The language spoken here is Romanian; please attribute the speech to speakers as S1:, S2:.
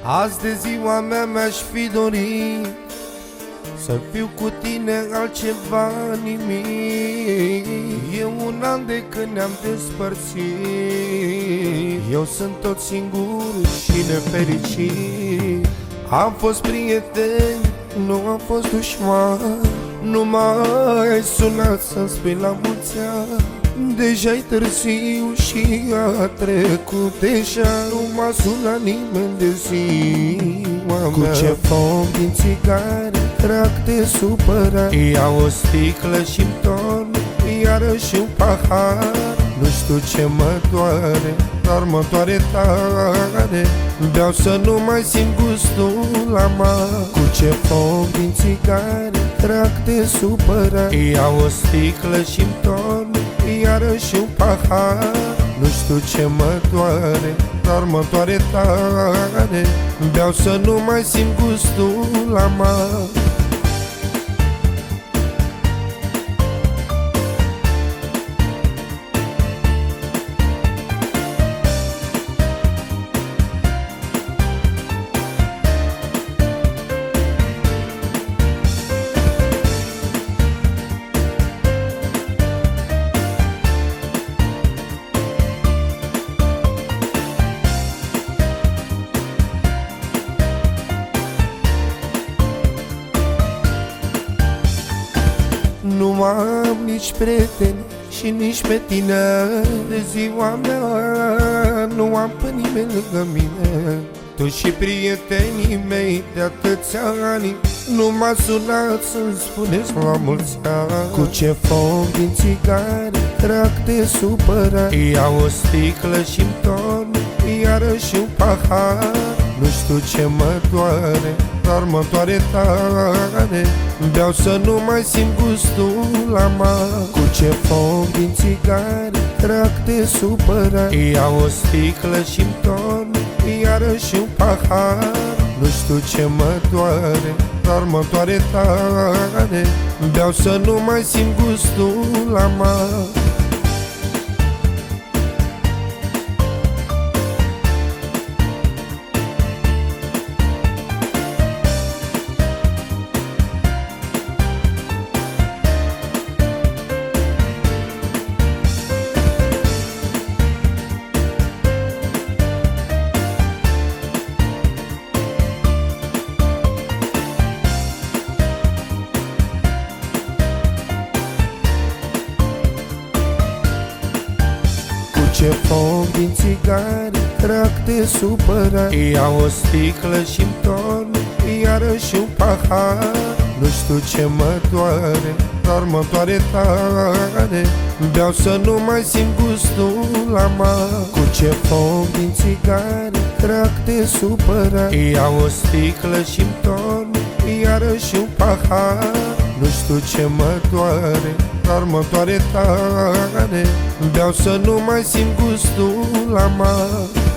S1: Azi de ziua mea mi-aș fi dorit să fiu cu tine, altceva nimic. E un an de când ne-am despărțit, eu sunt tot singur și nefericit. Am fost prieten, nu am fost dușman. Nu m-ai sunat să-mi spui la mulți ani, deja-i târziu și a trecut deja. Nu m-a sunat nimeni de ziua mea. Cu ce foc din țigare trag de supărat, iau o sticlă și-mi torn iarăși un pahar. Nu știu ce mă doare, dar mă doare tare. Beau să nu mai simt gustul la mare. Cu ce foc din țigare trag de supărat, iau o sticlă și-mi torn iarăși un pahar. Nu știu ce mă doare, dar mă doare tare. Beau să nu mai simt gustul la mare. Nu am nici prieteni și nici pe tine. De ziua mea nu am pe nimeni lângă mine. Tu și prietenii mei de atâția ani nu m-a sunat să-mi spuneți la mulți ani. Cu ce foc din țigare trag de supărat, iau o sticlă și-mi torn iarăși un pahar. Nu știu ce mă doare, dar mă doare tare. Beau să nu mai simt gustul la mare. Cu ce foc din țigare trag de supărat, iau o sticlă și-mi torn iarăși un pahar. Nu știu ce mă doare, dar mă doare tare. Beau să nu mai simt gustul la mare. Ce foc din țigare trag de supărat, iau o sticlă și-mi torn iarăși un pahar. Nu știu ce mă doare, dar mă doare tare. Beau să nu mai simt gustul la mare. Cu ce foc din țigare trag de supărat, iau o sticlă și-mi torn iarăși un pahar. Nu știu ce mă doare, dar mă doare tare. Beau să nu mai simt gustul la mare.